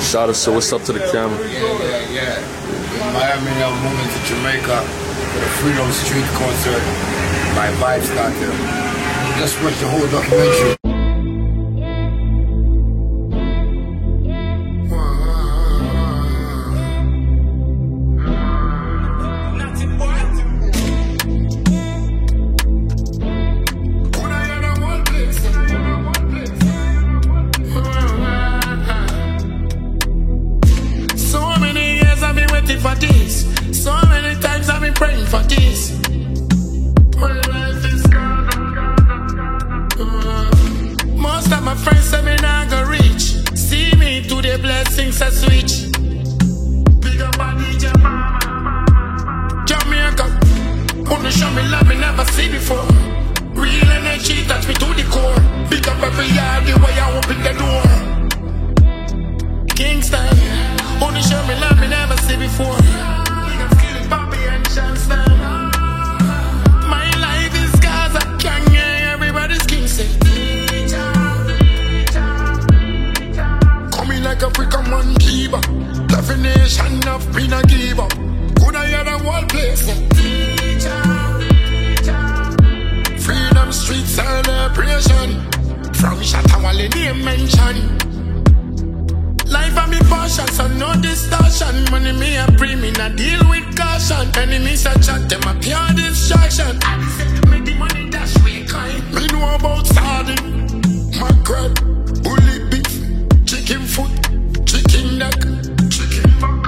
Shout out, so what's up to the camera? Yeah. In Miami, now moving to Jamaica for the Freedom Street concert by Vybz Kartel. Just watch the whole documentary. For this, so many times I've been praying for this. Most of my friends say me not gonna reach. See me to the blessings I switch. Big up on DJ Jamaica, wanna show me love me never see before. Real energy touch me to the core. Big up every yard the way I open the door. Kingston, wanna show me love me never see before. Bobby and Chancellor. My life is Gaza, Kanye, everybody's king say. Coming like a freaking man keeper. Definition of being a give up. Could I hear the whole place? Freedom Street celebration. From Shatawale name mention. Life and me passion, so no distortion. Money me a pre, me not deal with caution. Enemies a chat, them a pure distraction. I said to make the money dash way kind. Me know about sardine, mackerel, bully beef, chicken foot, chicken neck, chicken back.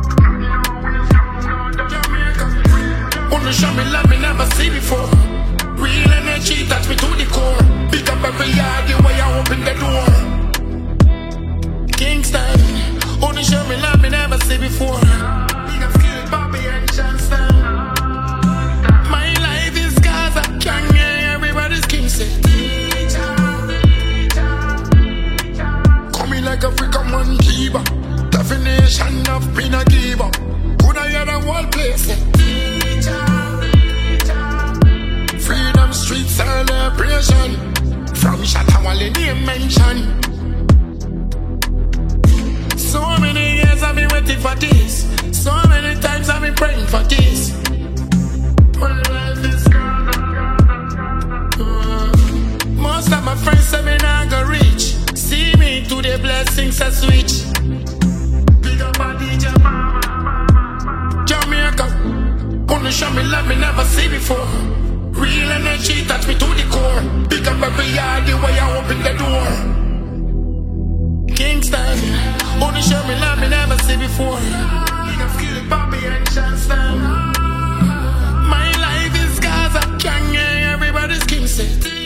Wanna show me love me never see before. Real energy touch me to the core. Pick up every yard the way I open the door. Kingston, only show me love me never see before. Big up skill, Bobby and Chancellor. My life is Gaza, Kanye, everybody's king say. Coming like a freaking man keeper. Definition of being a giver. Could I hear the whole place say? Freedom Street celebration. From Shatawale name mention. So many years I've been waiting for this. So many times I've been praying for this. Most of my friends say me not gonna reach. See me to the blessings I switch. Big up on DJ Jamaica, wanna show me love me never see before. Real energy touch me to the core. Big up every yard the way I open the door. Kingston, only show me love me never see before. Big up skill, Bobby and Chancellor. My life is Gaza, Kanye, everybody's king say.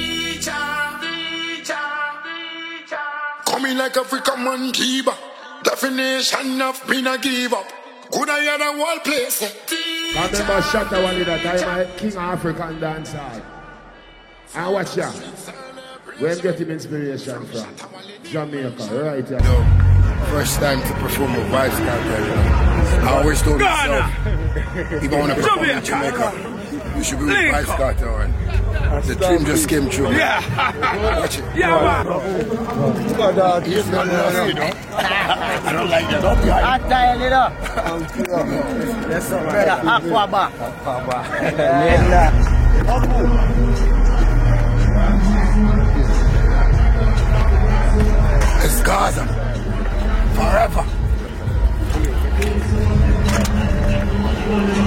Coming like a freaking man keeper. Definition of being a give up. Could I hear the whole place say? I remember Shatawale that I'm a king African dancer. And watch ya. Where get him inspiration from? Jamaica, right here. Yo, first time to perform with Vybz Kartel. I always told myself, if I want to perform in Jamaica, you should be with Vybz Kartel. And the dream just came true. Yeah. Watch it. Yeah, man. He's not nasty, you know? I don't like that. Don't be hype. I tell you that. Yes, sir. Aquaba. It's Gaza. Forever.